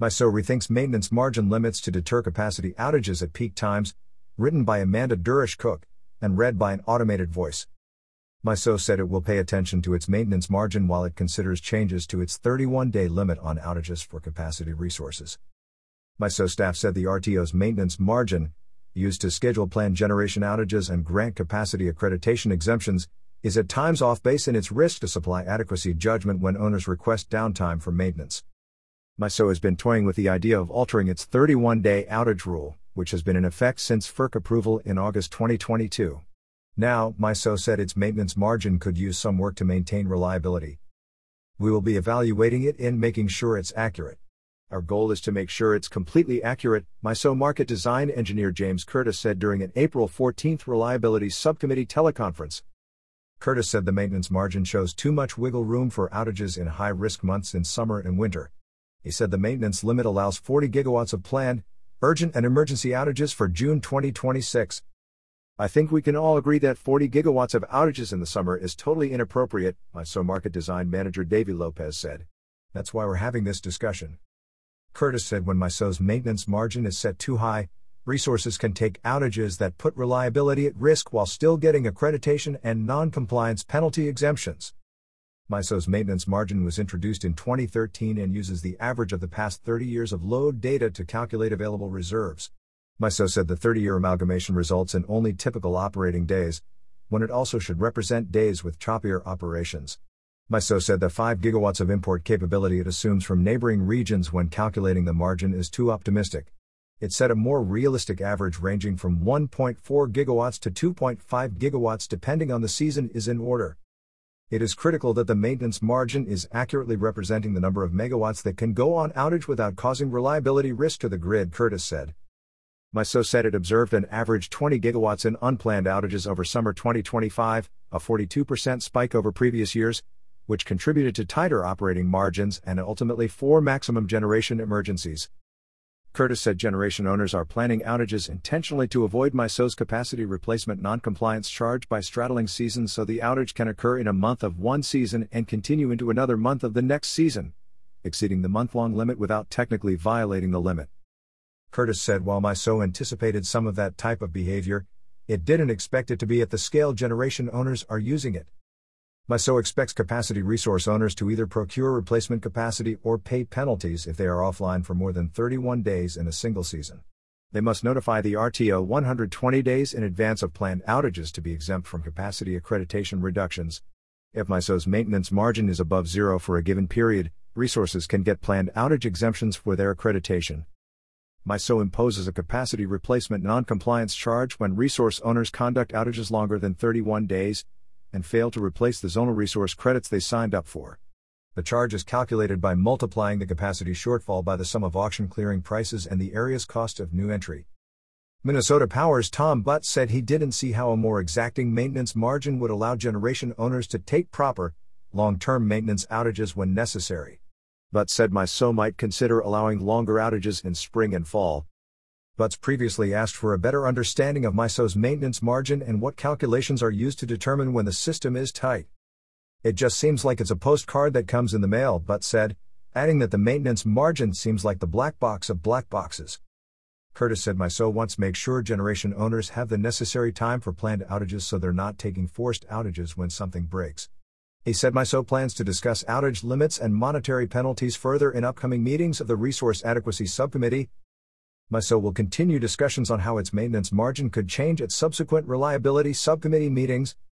MISO rethinks maintenance margin limits to deter capacity outages at peak times, written by Amanda Durish-Cook, and read by an automated voice. MISO said it will pay attention to its maintenance margin while it considers changes to its 31-day limit on outages for capacity resources. MISO staff said the RTO's maintenance margin, used to schedule planned generation outages and grant capacity accreditation exemptions, is at times off base in its risk to supply adequacy judgment when owners request downtime for maintenance. MISO has been toying with the idea of altering its 31-day outage rule, which has been in effect since FERC approval in August 2022. Now, MISO said its maintenance margin could use some work to maintain reliability. We will be evaluating it and making sure it's accurate. Our goal is to make sure it's completely accurate, MISO market design engineer James Curtis said during an April 14 Reliability Subcommittee teleconference. Curtis said the maintenance margin shows too much wiggle room for outages in high-risk months in summer and winter. He said the maintenance limit allows 40 gigawatts of planned, urgent and emergency outages for June 2026. I think we can all agree that 40 gigawatts of outages in the summer is totally inappropriate, MISO market design manager Davey Lopez said. That's why we're having this discussion. Curtis said when MISO's maintenance margin is set too high, resources can take outages that put reliability at risk while still getting accreditation and non-compliance penalty exemptions. MISO's maintenance margin was introduced in 2013 and uses the average of the past 30 years of load data to calculate available reserves. MISO said the 30-year amalgamation results in only typical operating days, when it also should represent days with choppier operations. MISO said the 5 gigawatts of import capability it assumes from neighboring regions when calculating the margin is too optimistic. It set a more realistic average ranging from 1.4 gigawatts to 2.5 gigawatts depending on the season is in order. It is critical that the maintenance margin is accurately representing the number of megawatts that can go on outage without causing reliability risk to the grid, Curtis said. MISO said it observed an average 20 gigawatts in unplanned outages over summer 2025, a 42% spike over previous years, which contributed to tighter operating margins and ultimately 4 maximum generation emergencies. Curtis said generation owners are planning outages intentionally to avoid MISO's capacity replacement noncompliance charge by straddling seasons so the outage can occur in a month of one season and continue into another month of the next season, exceeding the month-long limit without technically violating the limit. Curtis said while MISO anticipated some of that type of behavior, it didn't expect it to be at the scale generation owners are using it. MISO expects capacity resource owners to either procure replacement capacity or pay penalties if they are offline for more than 31 days in a single season. They must notify the RTO 120 days in advance of planned outages to be exempt from capacity accreditation reductions. If MISO's maintenance margin is above zero for a given period, resources can get planned outage exemptions for their accreditation. MISO imposes a capacity replacement non-compliance charge when resource owners conduct outages longer than 31 days, and fail to replace the zonal resource credits they signed up for. The charge is calculated by multiplying the capacity shortfall by the sum of auction clearing prices and the area's cost of new entry. Minnesota Power's Tom Butts said he didn't see how a more exacting maintenance margin would allow generation owners to take proper, long-term maintenance outages when necessary. Butts said MISO might consider allowing longer outages in spring and fall. Butts previously asked for a better understanding of MISO's maintenance margin and what calculations are used to determine when the system is tight. It just seems like it's a postcard that comes in the mail, Butts said, adding that the maintenance margin seems like the black box of black boxes. Curtis said MISO wants to make sure generation owners have the necessary time for planned outages so they're not taking forced outages when something breaks. He said MISO plans to discuss outage limits and monetary penalties further in upcoming meetings of the Resource Adequacy Subcommittee. MISO will continue discussions on how its maintenance margin could change at subsequent Reliability Subcommittee meetings.